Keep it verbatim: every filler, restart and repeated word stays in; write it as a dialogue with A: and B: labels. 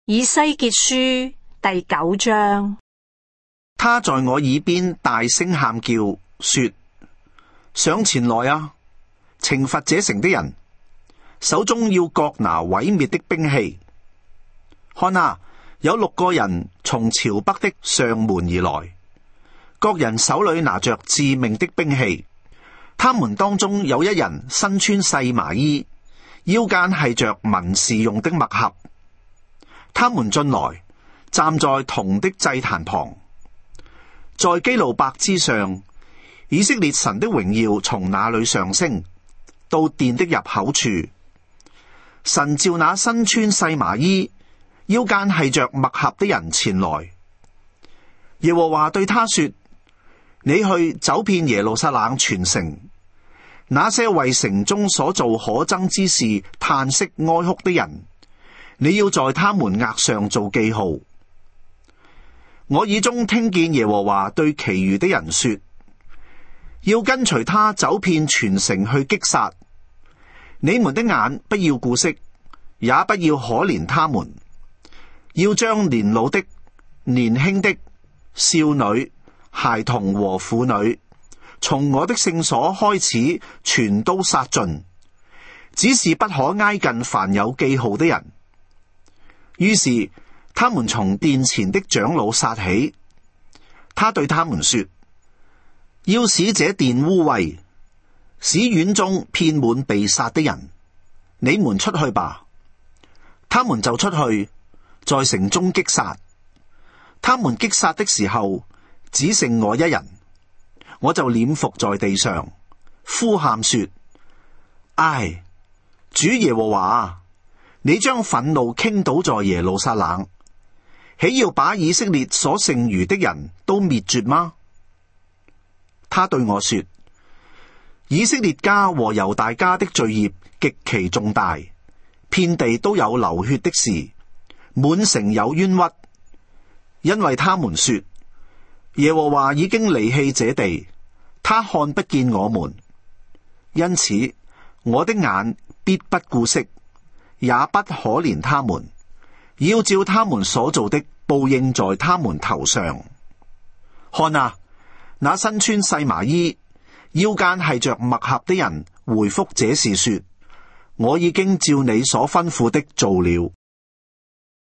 A: 以西結書第九章。
B: 他在我耳邊大聲喊叫，說：上前來啊！懲罰這城的人，手中要各拿毀滅的兵器。看啊，有六個人從朝北的上門而來，各人手裏拿着致命的兵器。他們當中有一人身穿細麻衣，腰間繫着文士用的墨盒。他們進來，站在銅的祭壇旁，在基路伯之上，以色列神的榮耀從那裏上升到殿的入口處。神召那身穿細麻衣，腰間繫着墨盒的人前來。耶和華對他說：你去走遍耶路撒冷全城，那些為城中所做可憎之事嘆息哀哭的人，你要在他們額上做記號。我耳中聽見耶和華對其餘的人說：要跟隨他走遍全城去擊殺。你們的眼不要顧惜，也不要可憐他們，要將年老的、年輕的、少女、孩童和婦女，從我的聖所開始，全都殺盡，只是不可挨近凡有記號的人。於是他們從殿前的長老殺起。他對他們說：要使這殿污穢，使院中遍滿被殺的人，你們出去吧。他們就出去，在城中擊殺。他們擊殺的時候，只剩我一人，我就臉伏在地上，呼喊說：唉，主耶和華，你將憤怒傾倒在耶路撒冷，豈要把以色列所剩餘的人都滅絕嗎？他對我說：以色列家和猶大家的罪孽極其重大，遍地都有流血的事，滿城有冤屈，因為他們說，耶和華已經離棄這地，他看不見我們，因此我的眼必不顧惜，也不可憐他們，要照他們所做的報應在他們頭上。看啊，那身穿細麻衣，腰間繫着墨盒的人回覆這事說：我已經照你所吩咐的做了。